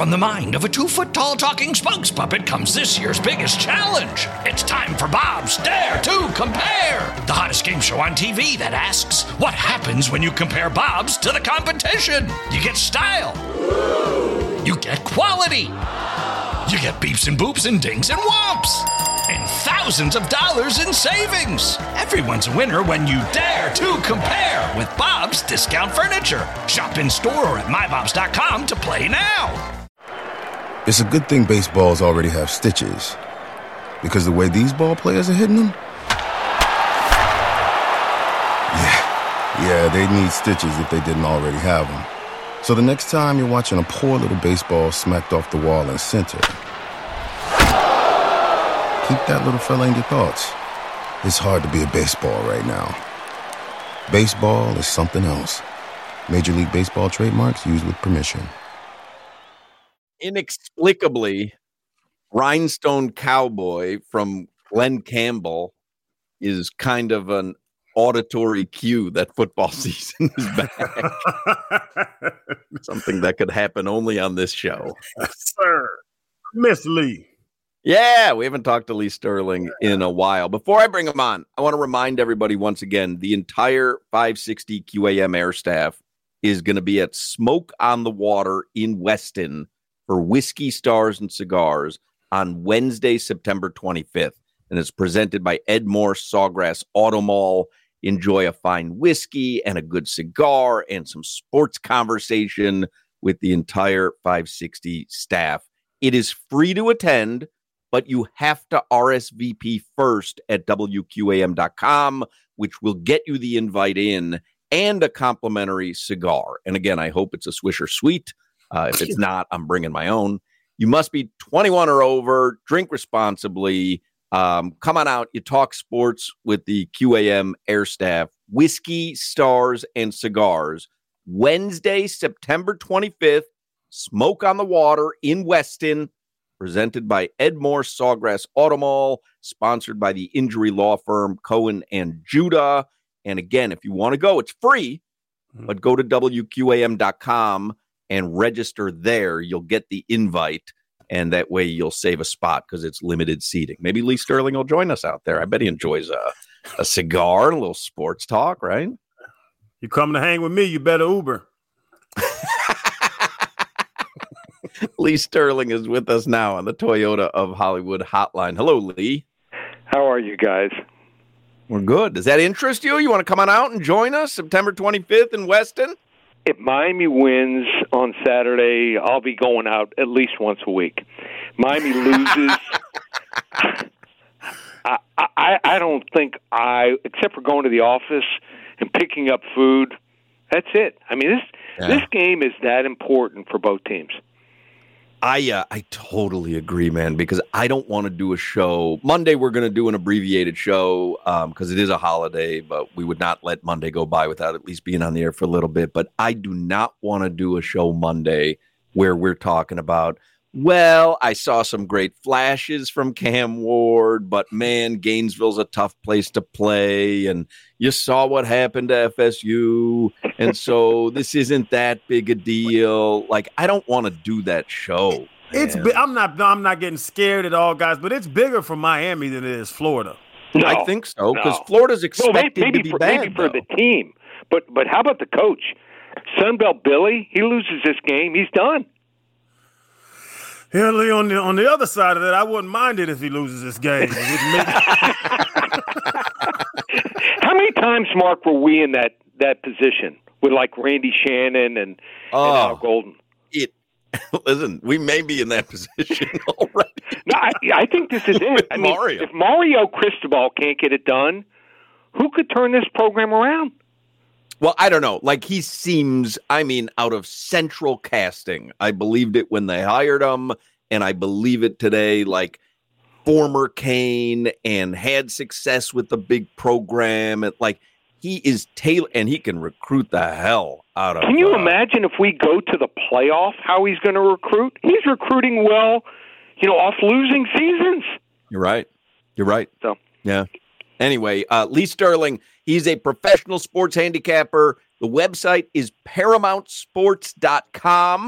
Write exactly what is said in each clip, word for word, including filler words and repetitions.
From the mind of a two-foot-tall talking spokes puppet comes this year's biggest challenge. It's time for Bob's Dare to Compare, the hottest game show on T V that asks, what happens when you compare Bob's to the competition? You get style. You get quality. You get beeps and boops and dings and whomps. And thousands of dollars in savings. Everyone's a winner when you dare to compare with Bob's Discount Furniture. Shop in store or at my bobs dot com to play now. It's a good thing baseballs already have stitches, because the way these ball players are hitting them, yeah, yeah, they need stitches if they didn't already have them. So the next time you're watching a poor little baseball smacked off the wall in center, keep that little fella in your thoughts. It's hard to be a baseball right now. Baseball is something else. Major League Baseball trademarks used with permission. Inexplicably, Rhinestone Cowboy from Glenn Campbell is kind of an auditory cue that football season is back. Something that could happen only on this show. Sir, Miss Lee. Yeah, we haven't talked to Lee Sterling in a while. Before I bring him on, I want to remind everybody once again, the entire five sixty Q A M air staff is going to be at Smoke on the Water in Weston for Whiskey, Stars, and Cigars on Wednesday, September twenty-fifth. And it's presented by Ed Morse Sawgrass Auto Mall. Enjoy a fine whiskey and a good cigar and some sports conversation with the entire five sixty staff. It is free to attend, but you have to R S V P first at W Q A M dot com, which will get you the invite in and a complimentary cigar. And again, I hope it's a Swisher Sweet. Uh, if it's not, I'm bringing my own. You must be twenty-one or over, drink responsibly. Um, come on out. You talk sports with the Q A M air staff. Whiskey, Stars, and Cigars. Wednesday, September twenty-fifth, Smoke on the Water in Weston, presented by Ed Morse Sawgrass Auto Mall, sponsored by the injury law firm Cohen and Judah. And again, if you want to go, it's free, but go to W Q A M dot com and register there. You'll get the invite, and that way you'll save a spot because it's limited seating. Maybe Lee Sterling will join us out there. I bet he enjoys a, a cigar and a little sports talk, right? You come to hang with me, you better Uber. Lee Sterling is with us now on the Toyota of Hollywood hotline. Hello, Lee. How are you guys? We're good. Does that interest you? You want to come on out and join us September twenty-fifth in Weston? If Miami wins on Saturday, I'll be going out at least once a week. Miami loses. I, I, I don't think I, except for going to the office and picking up food, that's it. I mean, this yeah. this game is that important for both teams. I uh, I totally agree, man, because I don't want to do a show. Monday, we're going to do an abbreviated show because um, it is a holiday, but we would not let Monday go by without at least being on the air for a little bit. But I do not want to do a show Monday where we're talking about, well, I saw some great flashes from Cam Ward, but man, Gainesville's a tough place to play. And you saw what happened to F S U. And so this isn't that big a deal. Like, I don't want to do that show. Man. It's bi- I'm not I'm not getting scared at all, guys, but it's bigger for Miami than it is Florida. No, I think so, because no. Florida's expected well, maybe, maybe to be for, bad. Maybe for though. the team. But but how about the coach? Sunbelt Billy, he loses this game, he's done. Yeah, Lee, on the on the other side of that, I wouldn't mind it if he loses this game. How many times, Mark, were we in that, that position with like Randy Shannon and, oh, and Al Golden? It listen, we may be in that position already. No, I, I think this is it. I mean, Mario. If Mario Cristobal can't get it done, who could turn this program around? Well, I don't know. Like, he seems, I mean, out of central casting. I believed it when they hired him, and I believe it today. Like, former Kane and had success with the big program. And, like, he is Taylor, and he can recruit the hell out of. Can you uh, imagine if we go to the playoff, how he's going to recruit? He's recruiting well, you know, off losing seasons. You're right. You're right. So, yeah. Anyway, uh, Lee Sterling, he's a professional sports handicapper. The website is paramount sports dot com.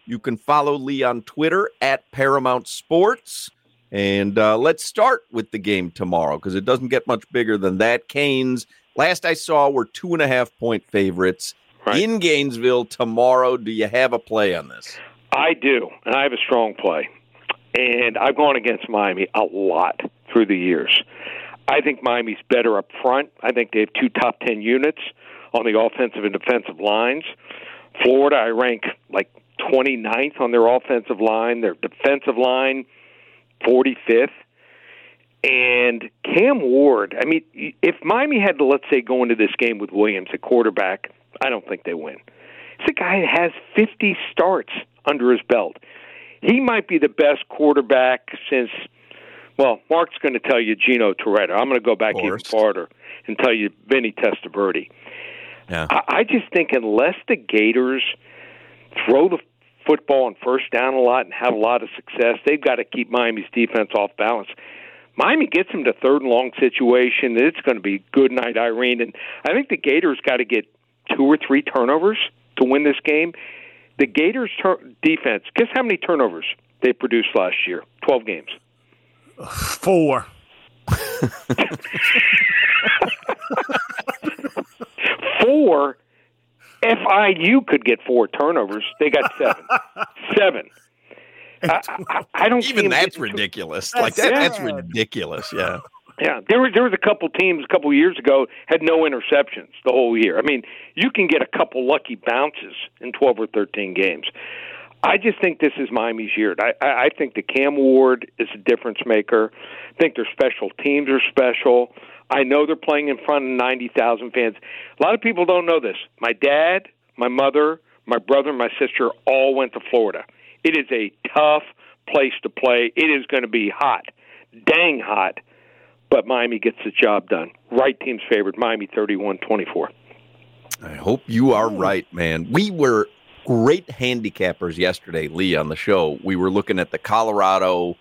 You can follow Lee on Twitter at Paramount Sports. And uh, let's start with the game tomorrow because it doesn't get much bigger than that. Canes, last I saw, were two and a half point favorites right. in Gainesville tomorrow. Do you have a play on this? I do, and I have a strong play. And I've gone against Miami a lot through the years. I think Miami's better up front. I think they have two top ten units on the offensive and defensive lines. Florida, I rank like twenty-ninth on their offensive line. Their defensive line, forty-fifth. And Cam Ward, I mean, if Miami had to, let's say, go into this game with Williams at quarterback, I don't think they win. It's a guy that has fifty starts under his belt. He might be the best quarterback since, well, Mark's going to tell you Gino Toretta. I'm going to go back even farther and tell you Vinny Testaverde. Yeah. I, I just think unless the Gators throw the football on first down a lot and have a lot of success, they've got to keep Miami's defense off balance. Miami gets them to third and long situation. It's going to be good night, Irene. And I think the Gators got to get two or three turnovers to win this game. The Gators' tur- defense, guess how many turnovers they produced last year? twelve games. Four. Four. F I U could get four turnovers. They got seven. Seven. I, I, I don't even that's ridiculous. Too- like that, that's ridiculous. Yeah. Yeah, there was there was a couple teams a couple years ago had no interceptions the whole year. I mean, you can get a couple lucky bounces in twelve or thirteen games. I just think this is Miami's year. I, I think the Cam Ward is a difference maker. I think their special teams are special. I know they're playing in front of ninety thousand fans. A lot of people don't know this. My dad, my mother, my brother, and my sister all went to Florida. It is a tough place to play. It is going to be hot, dang hot. But Miami gets the job done. Right team's favored, Miami thirty-one twenty-four. I hope you are right, man. We were great handicappers yesterday, Lee, on the show. We were looking at the Colorado,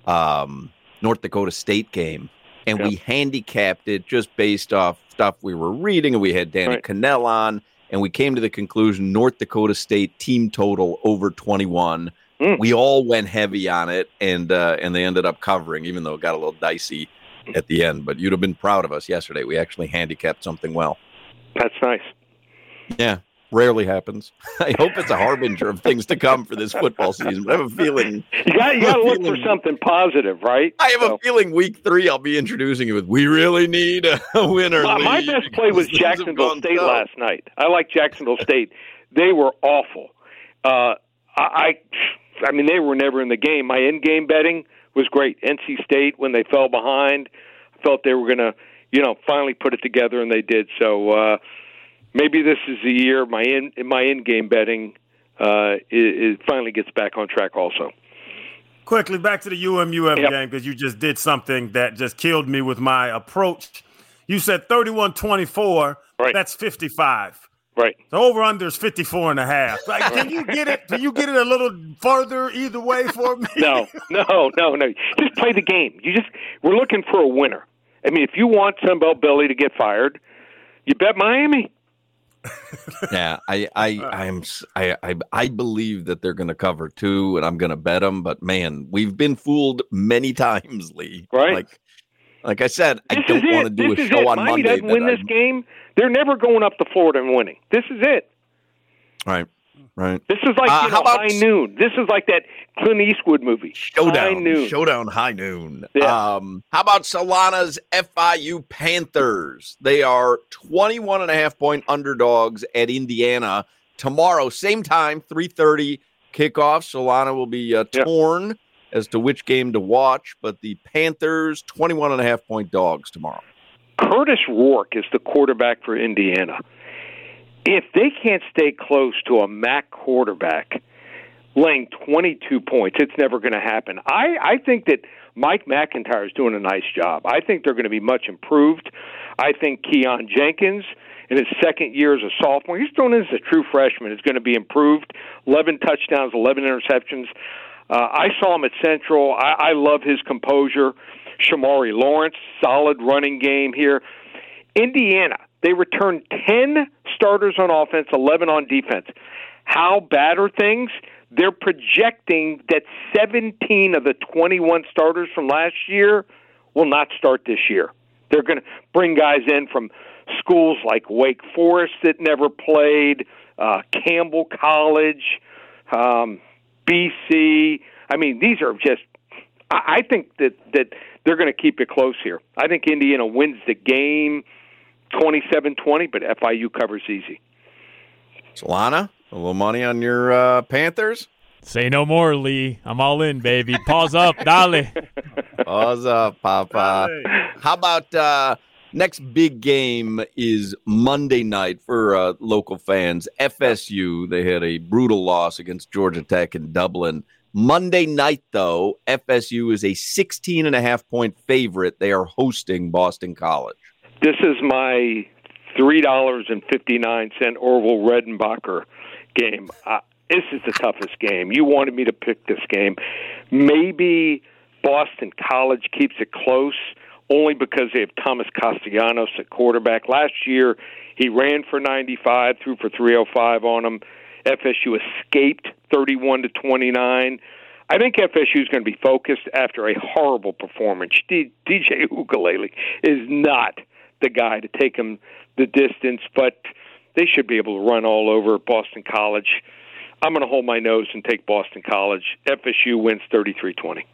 um, North Dakota State game, and yep. we handicapped it just based off stuff we were reading, and we had Danny right. Cannell on, and we came to the conclusion North Dakota State team total over twenty-one. Mm. We all went heavy on it, and uh, and they ended up covering, even though it got a little dicey at the end. But you'd have been proud of us yesterday. We actually handicapped something well. That's nice. Yeah, rarely happens. I hope it's a harbinger of things to come for this football season. But I have a feeling you got you got to look feeling, for something positive, right? I have so. a feeling week three I'll be introducing you with. We really need a winner. Well, my best play was Jacksonville State down. last night. I like Jacksonville State. They were awful. Uh, I, I mean, they were never in the game. My in-game betting was great. N C State, when they fell behind, I felt they were going to, you know, finally put it together, and they did. So uh, maybe this is the year my in my in-game betting uh, it, it finally gets back on track also. Quickly, back to the U M U F yep. game, because you just did something that just killed me with my approach. You said thirty-one twenty-four. Right. That's fifty-five. Right. The over-under is fifty-four and a half. Like, can you get it? Can you get it a little further either way for me? No, no, no, no. Just play the game. You just we're looking for a winner. I mean, if you want Sunbelt Billy to get fired, you bet Miami. Yeah, I, I, I'm, I, I, I believe that they're going to cover two, and I'm going to bet them. But man, we've been fooled many times, Lee. Right. Like, like I said, this I don't want to do this a show it. on Miami Monday. doesn't win this I'm, game. They're never going up to Florida and winning. This is it. Right, right. This is like uh, you know, about, High Noon. This is like that Clint Eastwood movie. Showdown. High Noon. Showdown, High Noon. Yeah. Um, how about Solana's F I U Panthers? They are twenty-one and a half point underdogs at Indiana tomorrow. Same time, three thirty kickoff. Solana will be uh, torn yep. as to which game to watch, but the Panthers, twenty-one and a half point dogs tomorrow. Curtis Rourke is the quarterback for Indiana. If they can't stay close to a M A C quarterback laying twenty-two points, it's never going to happen. I, I think that Mike McIntyre is doing a nice job. I think they're going to be much improved. I think Keon Jenkins, in his second year as a sophomore, he's thrown in as a true freshman, is going to be improved. eleven touchdowns, eleven interceptions. Uh, I saw him at Central. I, I love his composure. Shamari Lawrence, solid running game here. Indiana, they returned ten starters on offense, eleven on defense. How bad are things? they're projecting that seventeen of the twenty-one starters from last year will not start this year. They're going to bring guys in from schools like Wake Forest that never played, uh, Campbell College, um, B C. I mean, these are just – I think that, that they're going to keep it close here. I think Indiana wins the game twenty-seven twenty, but F I U covers easy. Solana, a little money on your uh, Panthers? Say no more, Lee. I'm all in, baby. Pause up, dale. Pause up, Papa. How about uh, next big game is Monday night for uh, local fans. F S U, they had a brutal loss against Georgia Tech in Dublin. Monday night, though, F S U is a sixteen and a half point favorite. They are hosting Boston College. This is my three dollars and fifty-nine cents Orville Redenbacher game. Uh, this is the toughest game. You wanted me to pick this game. Maybe Boston College keeps it close only because they have Thomas Castellanos at quarterback. Last year, he ran for ninety-five, threw for three oh five on him. F S U escaped thirty-one to twenty-nine. I think F S U is going to be focused after a horrible performance. D J Ukulele is not the guy to take him the distance, but they should be able to run all over Boston College. I'm going to hold my nose and take Boston College. F S U wins thirty-three twenty.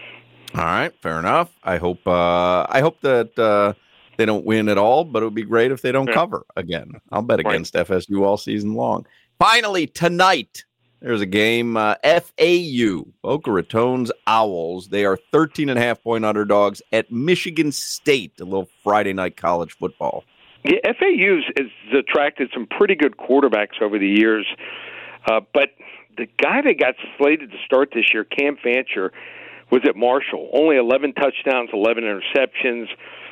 All right, fair enough. I hope uh, I hope that uh, they don't win at all, but it would be great if they don't yeah. cover again. I'll bet against right. F S U all season long. Finally, tonight, there's a game. Uh, F A U, Boca Raton's Owls. They are thirteen and a half point underdogs at Michigan State, a little Friday night college football. Yeah, F A U has attracted some pretty good quarterbacks over the years, uh, but the guy that got slated to start this year, Cam Fancher, was at Marshall. Only eleven touchdowns, eleven interceptions.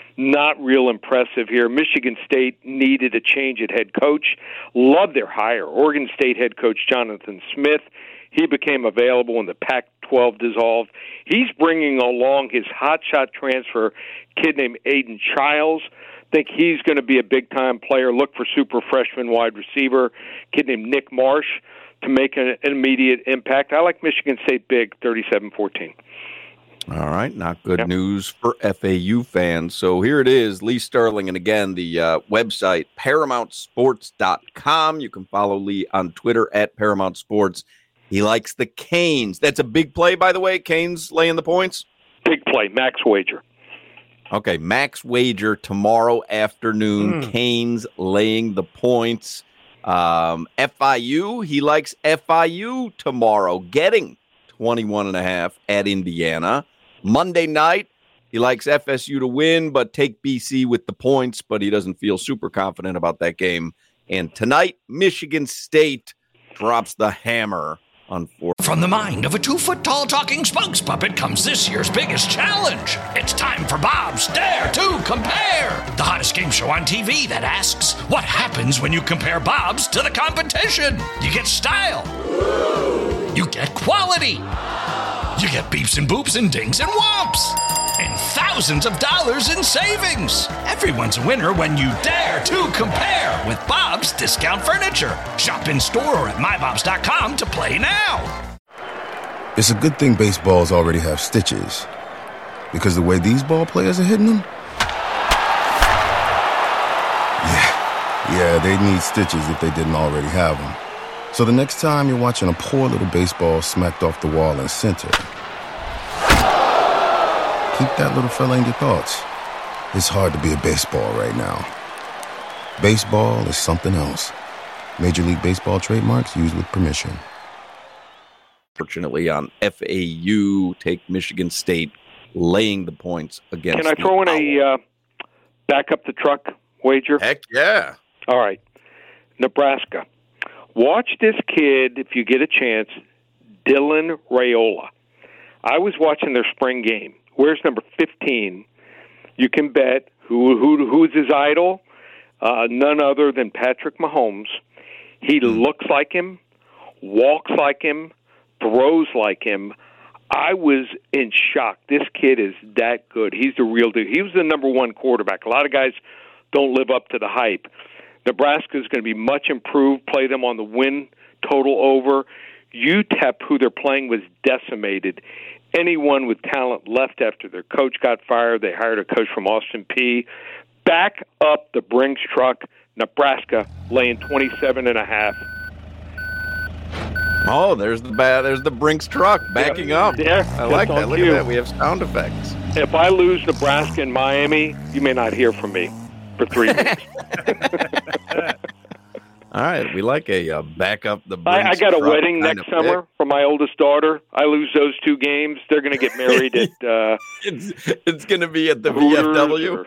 Not real impressive here. Michigan State needed a change at head coach. Love their hire. Oregon State head coach Jonathan Smith. He became available when the Pac twelve dissolved. He's bringing along his hotshot transfer kid named Aiden Childs. Think he's going to be a big-time player. Look for super freshman wide receiver, kid named Nick Marsh, to make an, an immediate impact. I like Michigan State big, thirty-seven fourteen. All right, not good yep. news for F A U fans. So here it is, Lee Sterling, and again, the uh, website, paramount sports dot com. You can follow Lee on Twitter at Paramount Sports. He likes the Canes. That's a big play, by the way, Canes laying the points? Big play, max wager. Okay, max wager tomorrow afternoon, mm. Canes laying the points. Um, F I U, he likes F I U tomorrow, getting twenty-one and a half at Indiana. Monday night, he likes F S U to win, but take B C with the points, but he doesn't feel super confident about that game. And tonight, Michigan State drops the hammer on four. From the mind of a two-foot-tall talking spokes puppet comes this year's biggest challenge. It's time for Bob's Dare to Compare, the hottest game show on T V that asks, what happens when you compare Bob's to the competition? You get style. You get quality. You get beeps and boops and dings and whomps. And thousands of dollars in savings. Everyone's a winner when you dare to compare with Bob's Discount Furniture. Shop in store or at my bobs dot com to play now. It's a good thing baseballs already have stitches. Because the way these ball players are hitting them? Yeah, yeah, they'd need stitches if they didn't already have them. So the next time you're watching a poor little baseball smacked off the wall in center, keep that little fella in your thoughts. It's hard to be a baseball right now. Baseball is something else. Major League Baseball trademarks used with permission. Fortunately, on F A U, take Michigan State laying the points against. Can I throw in a uh, back up the truck wager? Heck yeah. All right. Nebraska. Watch this kid, if you get a chance, Dylan Raiola. I was watching their spring game. Where's number fifteen? You can bet who who who's his idol? Uh, none other than Patrick Mahomes. He looks like him, walks like him, throws like him. I was in shock. This kid is that good. He's the real dude. He was the number one quarterback. A lot of guys don't live up to the hype. Nebraska is going to be much improved. Play them on the win total over. U T E P, who they're playing, was decimated. Anyone with talent left after their coach got fired. They hired a coach from Austin Peay. Back up the Brinks truck. Nebraska laying twenty-seven and a half. Oh, there's the bad. There's the Brinks truck backing yeah, up. Yeah, I like that. Look cue. at that. We have sound effects. If I lose Nebraska and Miami, you may not hear from me for three weeks. All right, we like a uh, back up the Brinks I, I got a truck wedding kind next of summer pick. for my oldest daughter. I lose those two games. They're going to get married at uh, It's, it's going to be at the Hooters V F W.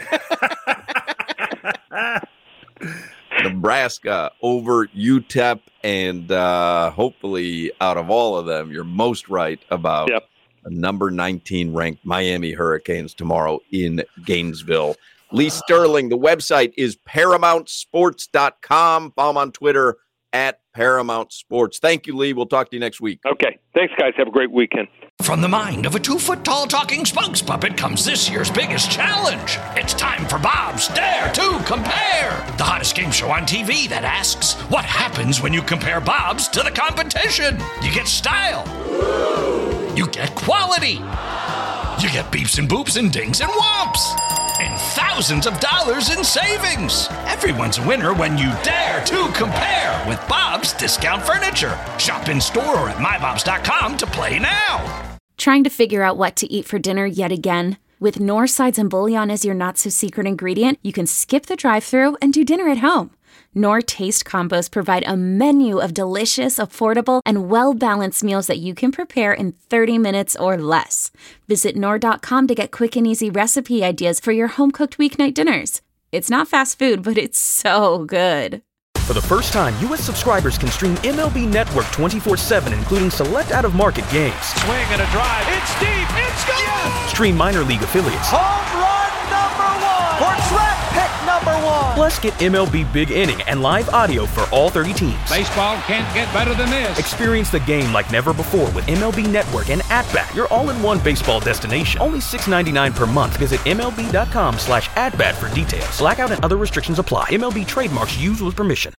or- Nebraska over U T E P, and uh, hopefully out of all of them, you're most right about Yep. the number nineteen ranked Miami Hurricanes tomorrow in Gainesville. Lee Sterling, the website is paramount sports dot com. Follow him on Twitter at Paramount Sports. Thank you, Lee. We'll talk to you next week. Okay. Thanks, guys. Have a great weekend. From the mind of a two-foot-tall talking spokes puppet comes this year's biggest challenge. It's time for Bob's Dare to Compare, the hottest game show on T V that asks, what happens when you compare Bob's to the competition? You get style. You get quality. You get beeps and boops and dings and whomps. And thousands of dollars in savings. Everyone's a winner when you dare to compare with Bob's Discount Furniture. Shop in store or at my bobs dot com to play now. Trying to figure out what to eat for dinner yet again? With Knorr sides and bouillon as your not-so-secret ingredient, you can skip the drive-thru and do dinner at home. Knorr Taste Combos provide a menu of delicious, affordable, and well-balanced meals that you can prepare in thirty minutes or less. Visit Knorr dot com to get quick and easy recipe ideas for your home-cooked weeknight dinners. It's not fast food, but it's so good. For the first time, U S subscribers can stream M L B Network twenty-four seven, including select out-of-market games. Swing and a drive. It's deep. It's gone. Yes. Stream minor league affiliates. Home run number one. Or draft pick number one. Plus, get M L B Big Inning and live audio for all thirty teams. Baseball can't get better than this. Experience the game like never before with M L B Network and At-Bat, your all-in-one baseball destination. Only six dollars and ninety-nine cents per month. Visit M L B dot com slash at bat for details. Blackout and other restrictions apply. M L B trademarks used with permission.